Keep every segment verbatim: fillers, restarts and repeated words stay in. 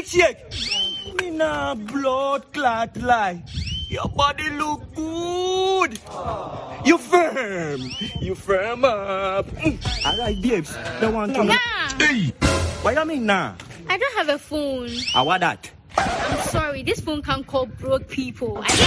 check. Me nah blood clot lie. Your body look good. You firm. You firm up. Mm. Alright, babes. Don't want to. Nah. Hey. What you mean nah? I don't have a phone. I want that. I'm sorry, this phone can't call broke people. I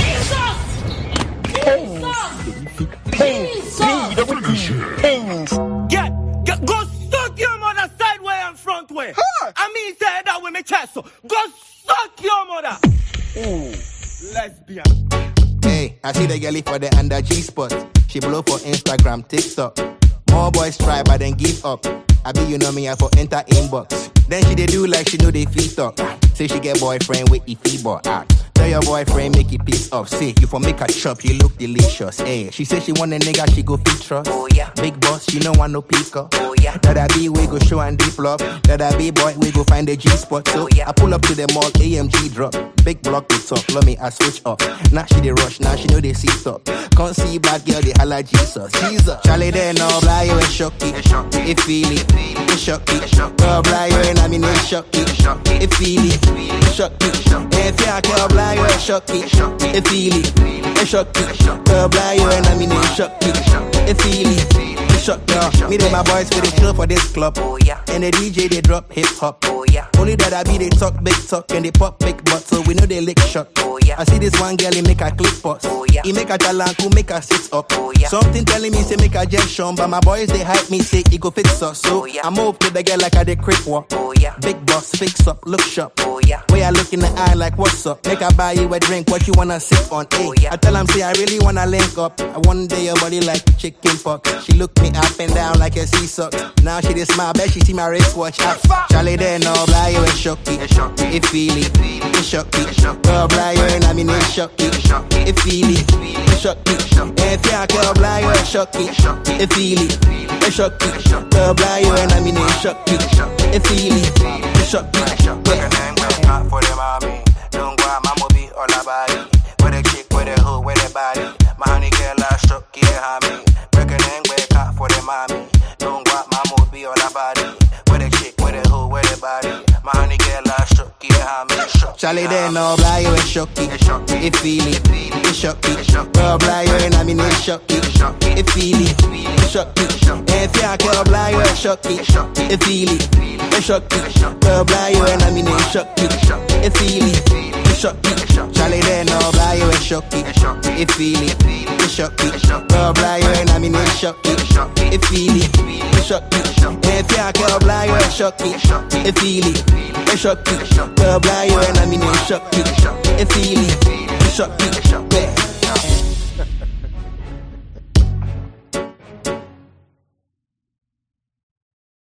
Get, get, go suck your mother side way and front way. Huh? I mean, say that with my chest. So go suck your mother. Oh, lesbian. Hey, I see the girlie for the under G spot. She blow for Instagram, TikTok. More boys try, but then give up. I be you know me, I for enter inbox. Then she they do like she know they feet up. Say she get boyfriend with ify but ah. Tell your boyfriend make it piece up. Say you for make her chop, you look delicious. Hey, she say she want a nigga, she go fit trust. Oh yeah, big boss, she no want no picker. Oh yeah, that I be we go show and deep love. That I be boy, we go find the G spot. So oh, yeah. I pull up to the mall, A M G drop. Big block the top, love me, I switch up. Now she they rush, now she know they see stop. Can't see bad girl, they holla Jesus. Jesus, Charlie there no fly you a shocky. It feel it, it shocky. Girl fly you and I mean it shocky. It feel it, shocky. If you can't fly you a shocky. It feel it, it shocky. Girl fly you and I mean it shocky. It feel it, it shocky. Me and my boys for the chill for this club. Oh yeah. And the D J they drop hip hop. Oh yeah. Only that I be they talk big talk and they pop big butt, so we know they lick shot. Oh yeah. I see this one girl, he make her click pots. Oh yeah. He make her talanku, make her sit up. Oh yeah. Something telling me say make her just show, but my boys they hype me say he go fix us. So oh, yeah. I move to the girl like I did quick walk. Oh yeah. Big boss fix up, look sharp. Oh yeah. Way I look in the eye like what's up? Make her buy you a drink, what you wanna sip on? Hey, oh, yeah. I tell him say I really wanna link up. I one day your body like chicken pox. She look me up and down like a sea sock. Now she this smile, bet she see my wristwatch. Charlie there no fly you a shocky. It feel it, it shocky. Girl fly you and I mean it shocky. It feel it, it shocky. If you can't fly you a shocky. It feel it, it shocky. Girl fly you and I mean it shocky. It feel it, it shocky. For the mommy, don't go out, my movie all about it. With a chick, with a hood, with a body. My honey girl, I struck, yeah, homie. Breaking and wake up for the mommy. Don't go out, my movie all about it. With a chick, with a hood, with a body. My honey girl, I struck, yeah, homie. Charlie, they know, fly you a shocky. It feel it, it shocky. Girl, fly you and I mean it shocky. It feel it, it shocky. If you can't fly you a shocky. It feel it, it shocky. Girl, fly you and I mean it shocky. It feel it, it shocky. Charlie, they know, fly you a shocky. It feel it, it shocky. Girl, fly you and I mean it shocky. It feel it, it shocky. If you can't fly you a shocky. It feel it, it shocky. Girl, fly you and I mean it shocky. It feel it, it shocky.